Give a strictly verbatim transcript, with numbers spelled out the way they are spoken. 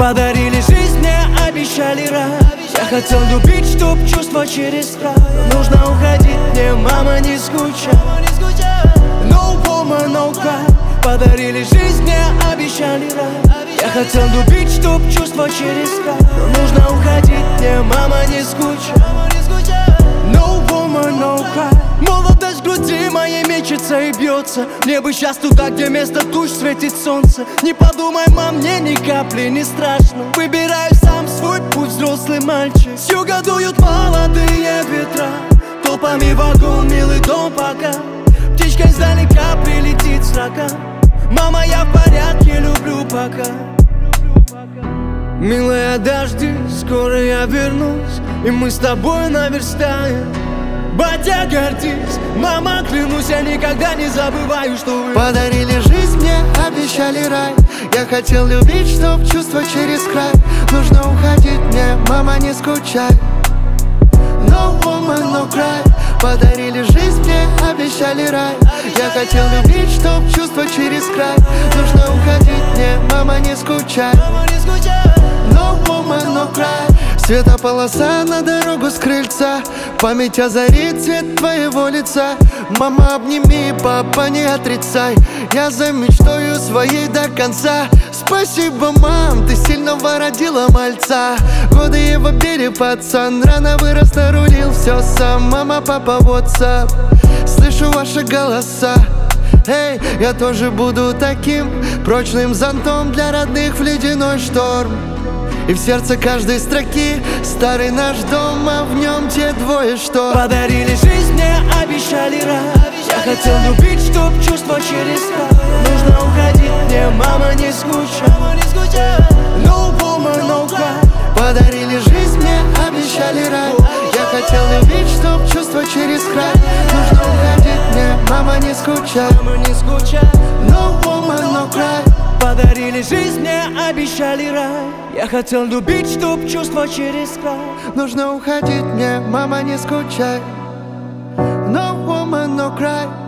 Подарили жизнь, мне обещали рай. Я хотел любить, чтоб чувства через край. Но нужно уходить, мне, мама, не скучай. No woman, no cry. Подарили жизнь, мне обещали рай. Я хотел любить, чтоб чувства через край. Но нужно уходить, мне, мама, не скучай. No woman, no cry. Молодость в груди моей мечется и бьется. Мне бы сейчас туда, где вместо туч светит солнце. Не подумай, мам, мне ни капли не страшно. Выбираю сам свой путь, взрослый мальчик. С юга дуют молодые ветра. Толпами вагон, милый дом пока. Птичка издалека прилетит строка. Мама, я в порядке, люблю пока. Милая, дожди, скоро я вернусь, и мы с тобой наверстаем. Батя, гордись, мама, клянусь, я никогда не забываю, что вы подарили жизнь, мне обещали рай. Я хотел любить, чтоб чувства через край. Нужно уходить, мне, мама, не скучай. No woman, no cry. Подарили жизнь, мне обещали рай. Я хотел любить, чтоб чувства через край. Нужно уходить, мне, мама, не скучай. No woman, no cry. Светополоса на дорогу с крыльца. Память озарит цвет твоего лица. Мама, обними, папа, не отрицай. Я за мечтою своей до конца. Спасибо, мам, ты сильного родила мальца. Годы его бери, пацан, рано вырос, нарулил все сам. Мама, папа, WhatsApp, слышу ваши голоса. Эй, я тоже буду таким прочным зонтом для родных в ледяной шторм. И в сердце каждой строки старый наш дом, а в нем те двое, что подарили жизнь, мне обещали рай. Я хотел любить, чтоб чувства через край. Нужно уходить, мне, мама, не скучай. No woman, no cry. Подарили жизнь, мне обещали рай. Я хотел любить, чтоб чувства через край. Нужно уходить, мне, мама, не скучай. No woman, no cry. Подарили жизнь, мне обещали рай. Я хотел любить, чтоб чувства через край. Нужно уходить, мне, мама, не скучай. No woman, no cry.